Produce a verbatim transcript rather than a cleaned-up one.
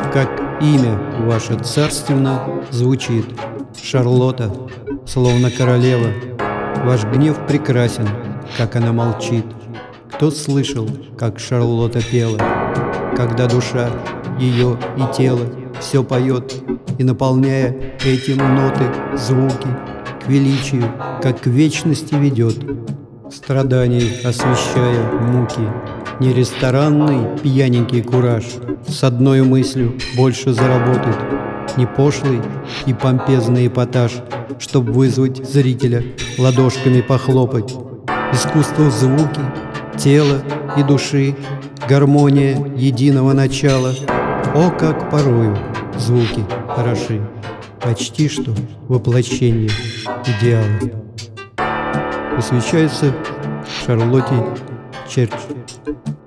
как имя ваше царственно звучит. Шарлотта, словно королева, ваш гнев прекрасен, как она молчит. Кто слышал, как Шарлотта пела, когда душа ее и тело все поет, и, наполняя этим ноты, звуки, к величию, как к вечности ведет, страданий освещая муки, не ресторанный пьяненький кураж с одной мыслью больше заработать, не пошлый и помпезный эпатаж, чтоб вызвать зрителя, ладошками похлопать. Искусство звуки, тела и души, гармония единого начала. О, как порою звуки хороши, почти что воплощение идеала. Посвящается Шарлотте Черч.